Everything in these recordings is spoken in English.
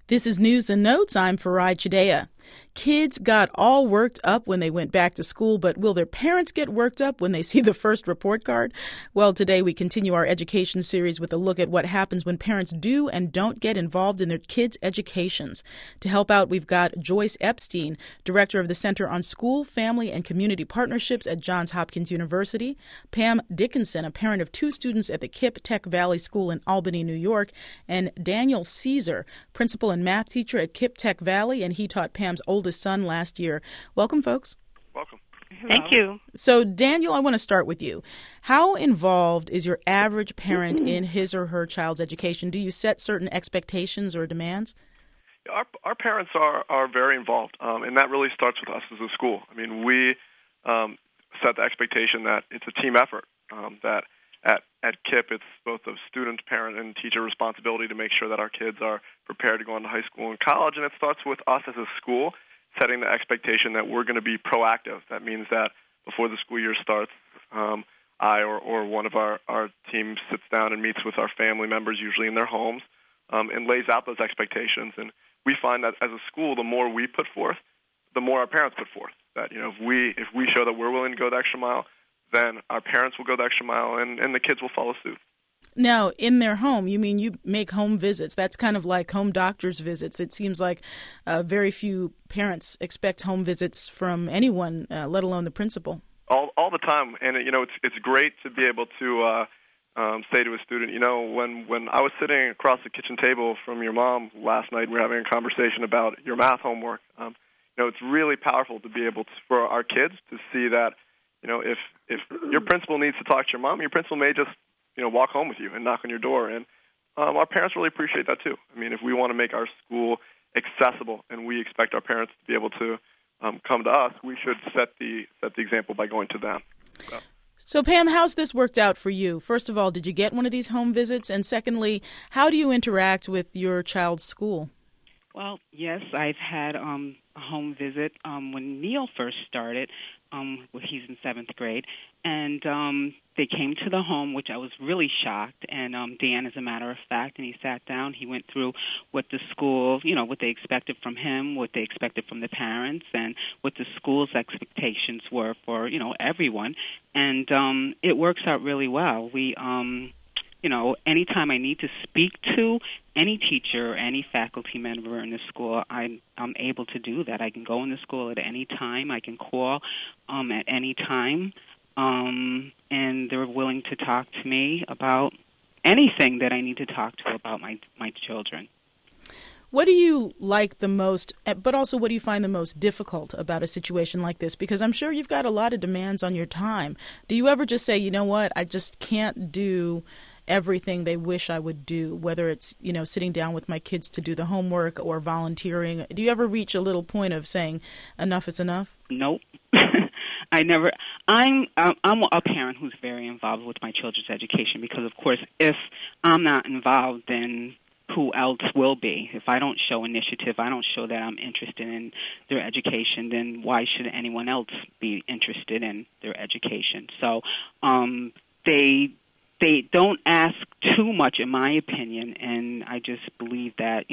This is News and Notes. I'm Farai Chidea. Kids got all worked up when they went back to school, but will their parents get worked up when they see the first report card? Well, today we continue our education series with a look at what happens when parents do and don't get involved in their kids' educations. To help out, we've got Joyce Epstein, director of the Center on School, Family, and Community Partnerships at Johns Hopkins University, Pam Dickinson, a parent of two students at the KIPP Tech Valley School in Albany, New York, and Daniel Caesar, principal and math teacher at KIPP Tech Valley, and he taught Pam's oldest son last year. Welcome, folks. Welcome. Thank you. So, Daniel, I want to start with you. How involved is your average parent in his or her child's education? Do you set certain expectations or demands? Our parents are very involved, and that really starts with us as a school. I mean, we set the expectation that it's a team effort, that at KIPP, it's both a student, parent, and teacher responsibility to make sure that our kids are prepared to go into high school and college, and it starts with us as a school setting the expectation that we're going to be proactive. That means that before the school year starts, I or one of our team sits down and meets with our family members, usually in their homes, and lays out those expectations. And we find that as a school, the more we put forth, the more our parents put forth. That if we show that we're willing to go the extra mile, then our parents will go the extra mile, and the kids will follow suit. Now, in their home, you mean you make home visits. That's kind of like home doctor's visits. It seems like very few parents expect home visits from anyone, let alone the principal. All the time, and it's great to be able to say to a student, when I was sitting across the kitchen table from your mom last night, we were having a conversation about your math homework. It's really powerful to be able to, for our kids to see that, if your principal needs to talk to your mom, your principal may just walk home with you and knock on your door. And our parents really appreciate that, too. I mean, if we want to make our school accessible and we expect our parents to be able to come to us, we should set the example by going to them. So, Pam, how's this worked out for you? First of all, did you get one of these home visits? And secondly, how do you interact with your child's school? Well, yes, I've had a home visit when Neil first started. He's in 7th grade, and they came to the home, which I was really shocked, and Dan, as a matter of fact, and he sat down, he went through what the school, what they expected from him, what they expected from the parents, and what the school's expectations were for, everyone, and it works out really well. We, anytime I need to speak to any teacher or any faculty member in the school, I'm able to do that. I can go in the school at any time. I can call at any time, and they're willing to talk to me about anything that I need to talk to about my children. What do you like the most, but also what do you find the most difficult about a situation like this? Because I'm sure you've got a lot of demands on your time. Do you ever just say, you know what, I just can't do everything they wish I would do, whether it's, sitting down with my kids to do the homework or volunteering? Do you ever reach a little point of saying enough is enough? Nope. I never. I'm a parent who's very involved with my children's education because, of course, if I'm not involved, then who else will be? If I don't show initiative, I don't show that I'm interested in their education, then why should anyone else be interested in their education? So they don't ask too much, in my opinion, and I just believe that,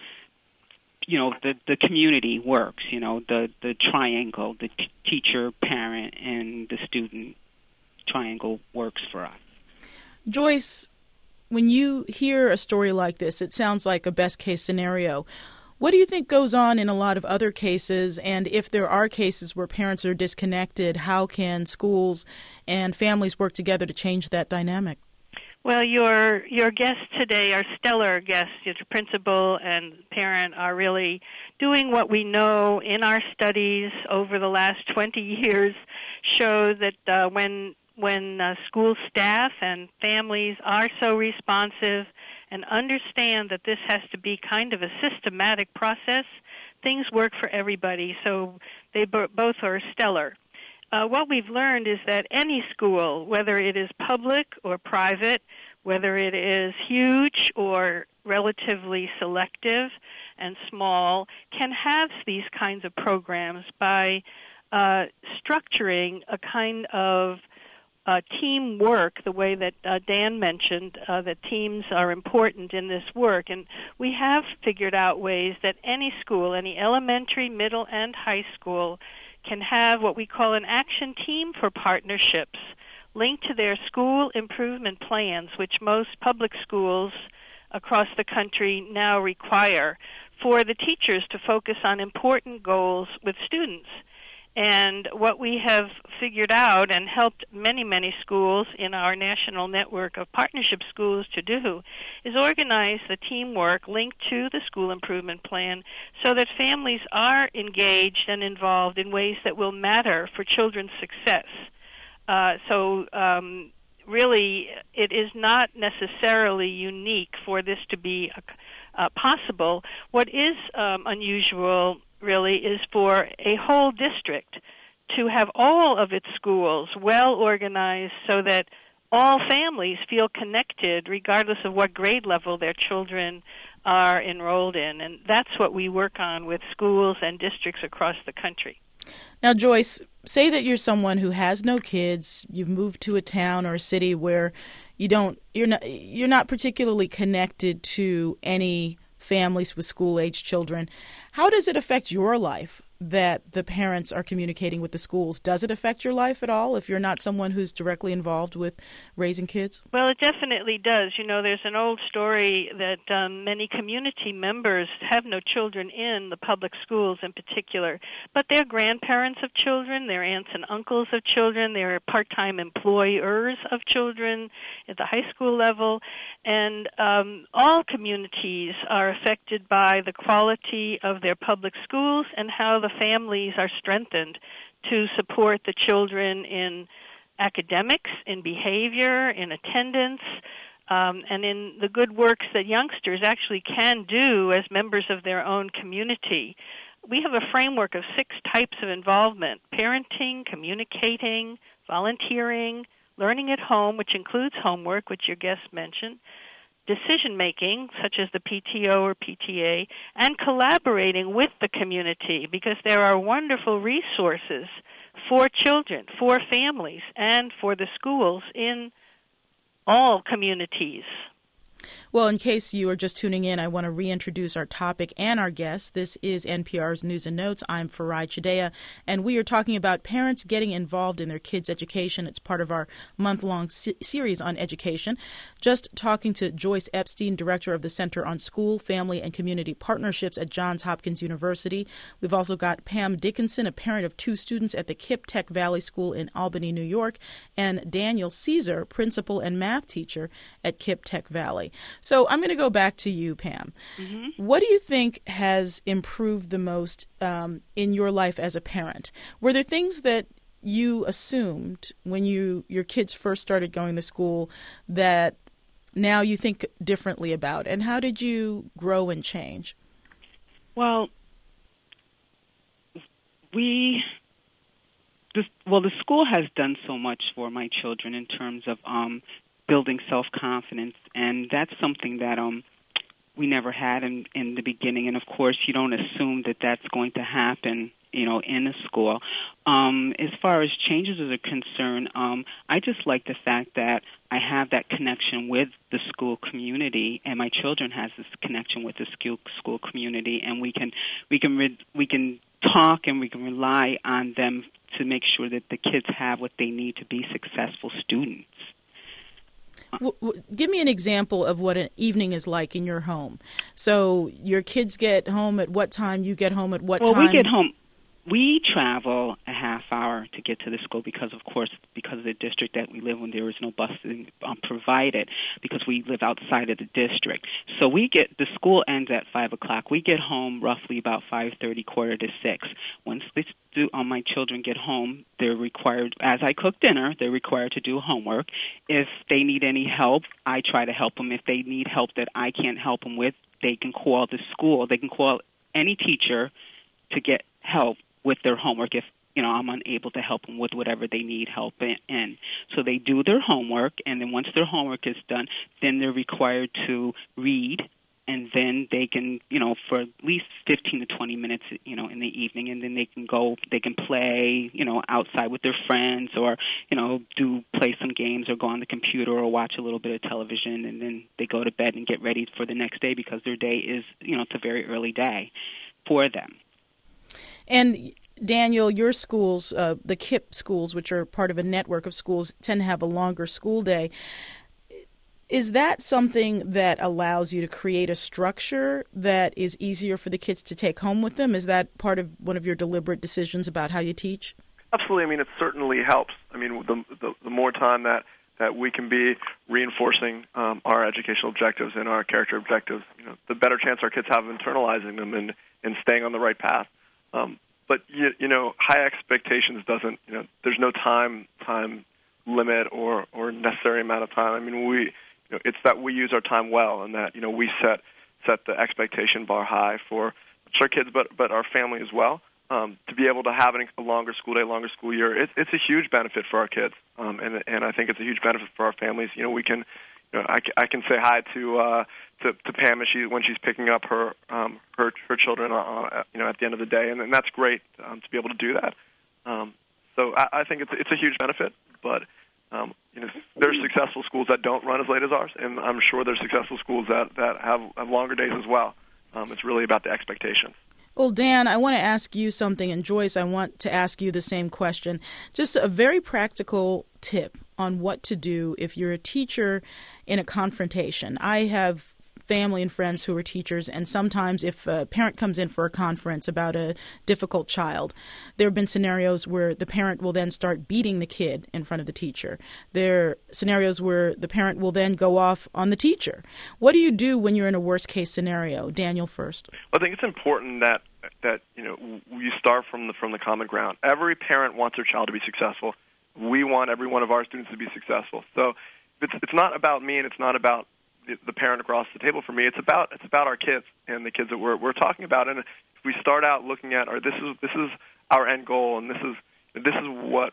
the community works, the triangle, the teacher, parent, and the student triangle works for us. Joyce, when you hear a story like this, it sounds like a best-case scenario. What do you think goes on in a lot of other cases? And if there are cases where parents are disconnected, how can schools and families work together to change that dynamic? Well, your guests today, our stellar guests, your principal and parent, are really doing what we know in our studies over the last 20 years show that when school staff and families are so responsive and understand that this has to be kind of a systematic process, things work for everybody. So they both are stellar. What we've learned is that any school, whether it is public or private, whether it is huge or relatively selective and small, can have these kinds of programs by structuring a kind of teamwork, the way that Dan mentioned, that teams are important in this work. And we have figured out ways that any school, any elementary, middle, and high school, can have what we call an action team for partnerships linked to their school improvement plans, which most public schools across the country now require for the teachers to focus on important goals with students. And what we have figured out and helped many, many schools in our national network of partnership schools to do is organize the teamwork linked to the school improvement plan so that families are engaged and involved in ways that will matter for children's success. Really, it is not necessarily unique for this to be possible. What is unusual really is for a whole district to have all of its schools well organized so that all families feel connected regardless of what grade level their children are enrolled in. And that's what we work on with schools and districts across the country. Now, Joyce, say that you're someone who has no kids, you've moved to a town or a city where you're not particularly connected to any families with school-age children. How does it affect your life that the parents are communicating with the schools? Does it affect your life at all if you're not someone who's directly involved with raising kids? Well, it definitely does. You know, there's an old story that many community members have no children in the public schools in particular, but they're grandparents of children, they're aunts and uncles of children, they're part-time employers of children at the high school level, and all communities are affected by the quality of their public schools and how the families are strengthened to support the children in academics, in behavior, in attendance, and in the good works that youngsters actually can do as members of their own community. We have a framework of 6 types of involvement: parenting, communicating, volunteering, learning at home, which includes homework, which your guest mentioned, decision-making, such as the PTO or PTA, and collaborating with the community, because there are wonderful resources for children, for families, and for the schools in all communities. Well, in case you are just tuning in, I want to reintroduce our topic and our guest. This is NPR's News and Notes. I'm Farai Chideya, and we are talking about parents getting involved in their kids' education. It's part of our month-long series on education. Just talking to Joyce Epstein, director of the Center on School, Family, and Community Partnerships at Johns Hopkins University. We've also got Pam Dickinson, a parent of 2 students at the KIPP Tech Valley School in Albany, New York, and Daniel Caesar, principal and math teacher at KIPP Tech Valley. So I'm going to go back to you, Pam. Mm-hmm. What do you think has improved the most in your life as a parent? Were there things that you assumed when your kids first started going to school that now you think differently about? And how did you grow and change? Well, the school has done so much for my children in terms of building self-confidence, and that's something that we never had in the beginning. And of course, you don't assume that that's going to happen, in a school. As far as changes are concerned, I just like the fact that I have that connection with the school community, and my children has this connection with the school community, and we can talk and we can rely on them to make sure that the kids have what they need to be successful students. Give me an example of what an evening is like in your home. So your kids get home at what time? You get home at what time? Well, we get home. We travel a half hour to get to the school because of the district that we live in, there is no busing provided because we live outside of the district. So the school ends at 5 o'clock. We get home roughly about 5:30, 5:45. Once my children get home, they're required, as I cook dinner, they're required to do homework. If they need any help, I try to help them. If they need help that I can't help them with, they can call the school. They can call any teacher to get help with their homework if I'm unable to help them with whatever they need help in. So they do their homework, and then once their homework is done, then they're required to read and then they can, for at least 15 to 20 minutes, in the evening, and then they can play, outside with their friends, or, play some games or go on the computer or watch a little bit of television, and then they go to bed and get ready for the next day because their day is, it's a very early day for them. And Daniel, your schools, the KIPP schools, which are part of a network of schools, tend to have a longer school day. Is that something that allows you to create a structure that is easier for the kids to take home with them? Is that part of one of your deliberate decisions about how you teach? Absolutely. I mean, it certainly helps. I mean, the more time that we can be reinforcing our educational objectives and our character objectives, the better chance our kids have of internalizing them and staying on the right path. But high expectations doesn't. There's no time limit or necessary amount of time. I mean, it's that we use our time well, and that we set the expectation bar high for our kids, but our family as well. To be able to have a longer school day, longer school year, it's a huge benefit for our kids, and I think it's a huge benefit for our families. We can, I can say hi to Pam when she's picking up her children, at the end of the day, and that's great to be able to do that. So I think it's a huge benefit, but there's successful schools that don't run as late as ours, and I'm sure there's successful schools that have longer days as well. It's really about the expectations. Well, Dan, I want to ask you something, and Joyce, I want to ask you the same question. Just a very practical tip on what to do if you're a teacher in a confrontation. I have family and friends who are teachers, and sometimes if a parent comes in for a conference about a difficult child, there have been scenarios where the parent will then start beating the kid in front of the teacher. There are scenarios where the parent will then go off on the teacher. What do you do when you're in a worst-case scenario? Daniel first. I think it's important that you start from the common ground. Every parent wants their child to be successful. We want every one of our students to be successful. So it's not about me, and it's not about the parent across the table. For me, it's about our kids and the kids that we're talking about. And if we start out looking at, this is our end goal, and this is what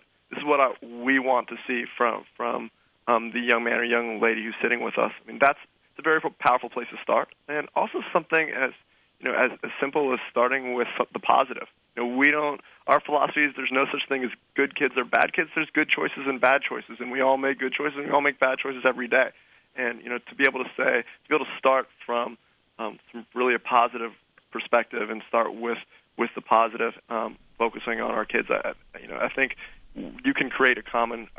we want to see from the young man or young lady who's sitting with us. I mean, it's a very powerful place to start, and also something as simple as starting with the positive. Our philosophy is there's no such thing as good kids or bad kids. There's good choices and bad choices, and we all make good choices and we all make bad choices every day. And to be able to start from really a positive perspective and start with the positive, focusing on our kids. I think you can create a common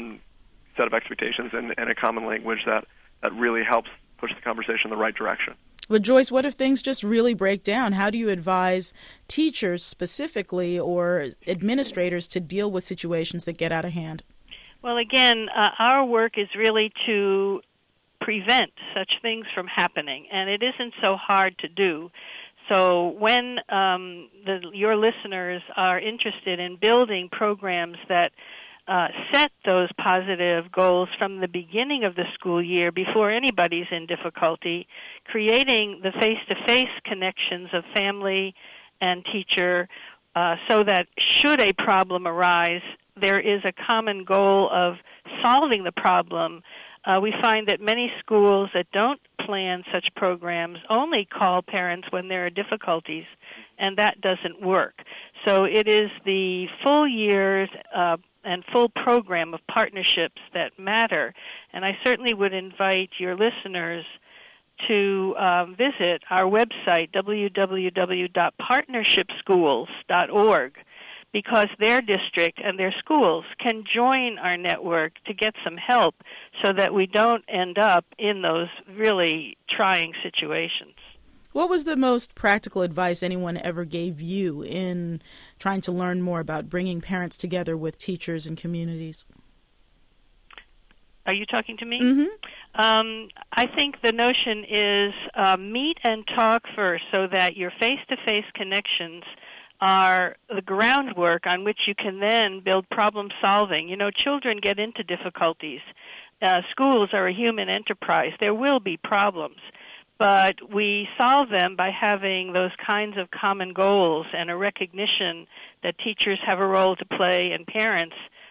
set of expectations and a common language that really helps push the conversation in the right direction. But Joyce, what if things just really break down? How do you advise teachers specifically or administrators to deal with situations that get out of hand? Well, again, our work is really to prevent such things from happening, and it isn't so hard to do. So when your listeners are interested in building programs that set those positive goals from the beginning of the school year before anybody's in difficulty, creating the face-to-face connections of family and teacher so that should a problem arise, there is a common goal of solving the problem. We find that many schools that don't plan such programs only call parents when there are difficulties, and that doesn't work. So it is the full years and full program of partnerships that matter. And I certainly would invite your listeners to visit our website, www.partnershipschools.org, because their district and their schools can join our network to get some help so that we don't end up in those really trying situations. What was the most practical advice anyone ever gave you in trying to learn more about bringing parents together with teachers and communities? Are you talking to me? Mm-hmm. I think the notion is meet and talk first so that your face-to-face connections are the groundwork on which you can then build problem solving. Children get into difficulties. Schools are a human enterprise. There will be problems. But we solve them by having those kinds of common goals and a recognition that teachers have a role to play and parents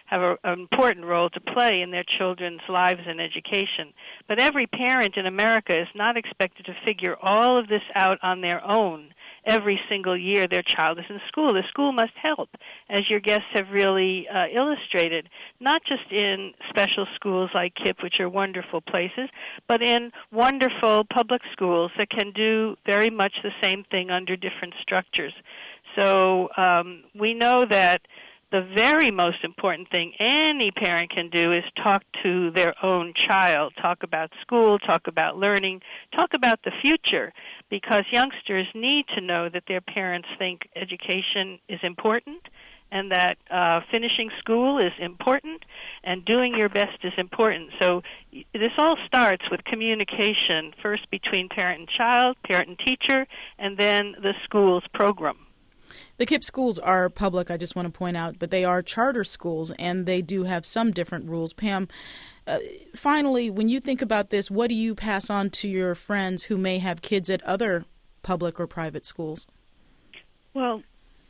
have an important role to play in their children's lives and education. But every parent in America is not expected to figure all of this out on their own every single year their child is in school. The school must help, as your guests have really illustrated, not just in special schools like KIPP, which are wonderful places, but in wonderful public schools that can do very much the same thing under different structures. So we know that the very most important thing any parent can do is talk to their own child, talk about school, talk about learning, talk about the future, because youngsters need to know that their parents think education is important and that finishing school is important and doing your best is important. So this all starts with communication, first between parent and child, parent and teacher, and then the school's program. The KIPP schools are public, I just want to point out, but they are charter schools, and they do have some different rules. Pam, finally, when you think about this, what do you pass on to your friends who may have kids at other public or private schools? Well,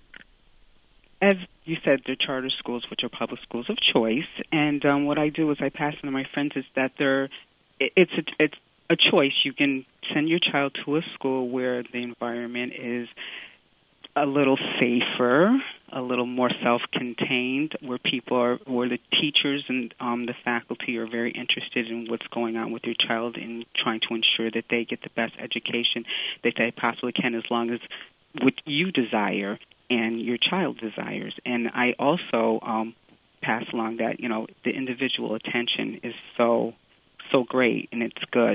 as you said, they're charter schools, which are public schools of choice, and what I do is I pass on to my friends is that it's a choice. You can send your child to a school where the environment is a little safer, a little more self-contained, where the teachers and the faculty are very interested in what's going on with your child and trying to ensure that they get the best education that they possibly can, as long as what you desire and your child desires. And I also pass along that, the individual attention is so great, and it's good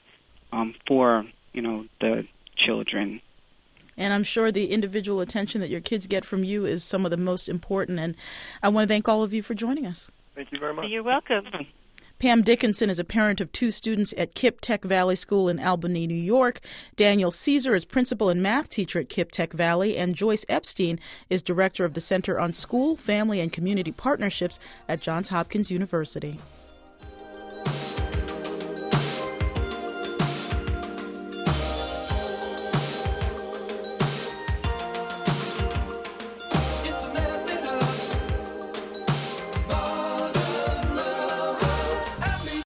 for, the children. And I'm sure the individual attention that your kids get from you is some of the most important. And I want to thank all of you for joining us. Thank you very much. You're welcome. Pam Dickinson is a parent of 2 students at KIPP Tech Valley School in Albany, New York. Daniel Caesar is principal and math teacher at KIPP Tech Valley. And Joyce Epstein is director of the Center on School, Family, and Community Partnerships at Johns Hopkins University.